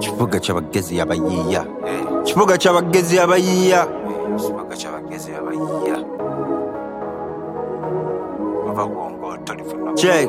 Kibuga cy'abagezi abayiya. Kibuga cy'abagezi abayiya. Kibuga cy'abagezi abayiya. Ababongo tolifuna. Check.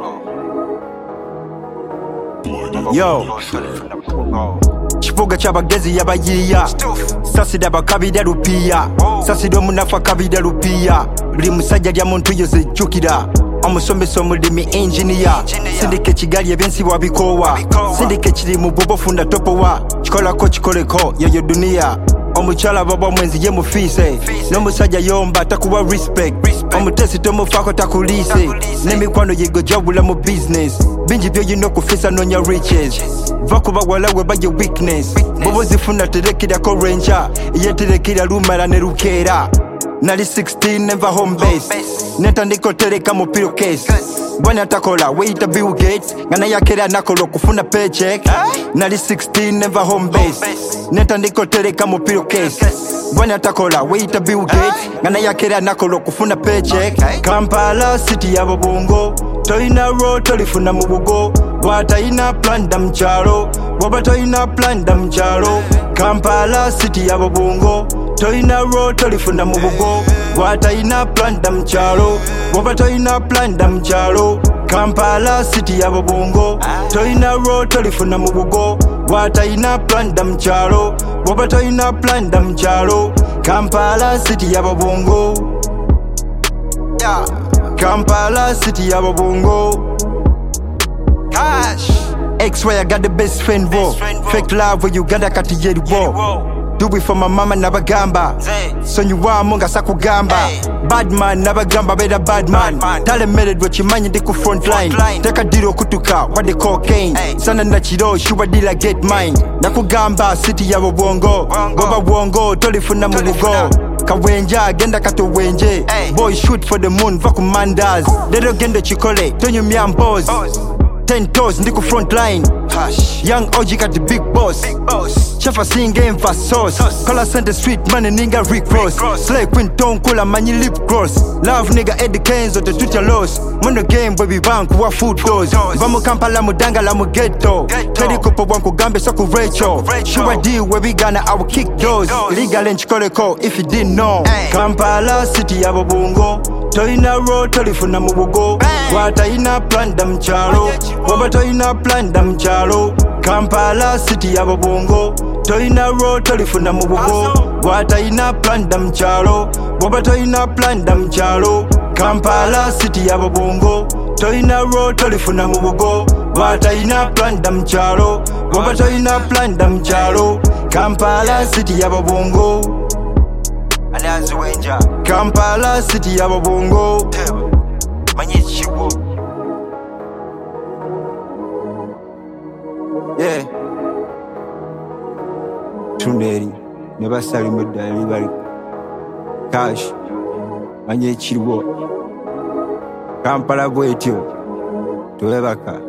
Yo. Kibuga cy'abagezi abayiya. Sasida bakabida rupiya. Sasida munafa kabida rupiya. Buli musajja lya muntu yoze jukira. Omusomesa omulimi engineer. Sindike Kigali ebensi wabikowa. Sindike kiri mu bobo funda topowa. Kikolako kikoleko yoyo dunia. Omuchala baba mwenzi ye mufise. N'omusajja yomba takuwa respect. Omutesi tomufako takulise. N'emikwano yigo jawula mu business. Bingi byo yino kufisa nonya riches. Vakuba walawe baye weakness. Bobo zifuna terekira ko ranger. Yeterekira lumara ne rukera. Nali 16 never home base. Neta ndiko tereka mu pillowcase. Bwana takola wait Bill Gates. Ngana yakera nakolo kufuna paycheck. Nali 16 never home base. Neta ndiko tereka mu pillowcase. Bwana takola wait Bill Gates. Ngana yakera nakolo kufuna paycheck. Kampala city yabo bongo. Toina road tolifuna mu bugo. Bwata ina plan dam chalo. Bwata ina plan dam chalo. Kampala city yabo bongo. Toina road tolifuna mu bugo. Bwata ina plan dam chalo. Bwata ina plan dam chalo. Kampala city yabo bongo. Toina road tolifuna mu bugo. Bwata ina plan dam chalo. Bwata ina plan dam chalo. Kampala city yabo bongo. Kampala city yabo bongo. Cash. X-Way, I got the best friend, wo. Fake love where you got a katiyeri, wo. Do it for my mama nabagamba. So you want munga sakugamba. Bad man nabagamba better bad man. Talented what you mind ku front line. Take a deal kutuka what they cocaine. Sana na chiro shuba dealer get mine. Nakugamba city yabo bongo. Goba bongo tolifuna mu bugo. Kawenja genda kato wenje. Boy shoot for the moon vakumandas. Lero genda chikole tonyo myambos. 10 toes ndiku front line. Young OG got the big boss. Chef a sing game for sauce. Color send the street money nigga Rick Ross. Slay Queen Tone Cola money lip gloss. Love nigga Eddie Keynes or the Twitter loss. Mono game baby bank wa food doors. Vamu Kampala mudanga la mu ghetto. Teddy Kopo wanku gambe soku Rachel. Shuwa deal where we gonna our kick doors. Illegal and chikoleko if you didn't know. Kampala city yabo bongo. Toina road tolifuna mu bugo. Bwata ina plan dam chalo. Bwata ina plan dam chalo. Kampala city yabo bongo. Toina road tolifuna mu bugo. Bwata ina plan dam chalo. Bwata ina plan dam chalo. Kampala city yabo bongo. Toina road tolifuna mu bugo. Bwata ina plan dam chalo. Bwata ina plan dam chalo. Kampala city yabo bongo. Kampala city yabo bongo. Manyichiwo. Yeah. Tuneri nebasali medali bali. Cash. Manyichiwo. Kampala bwetyo. Tuwebaka.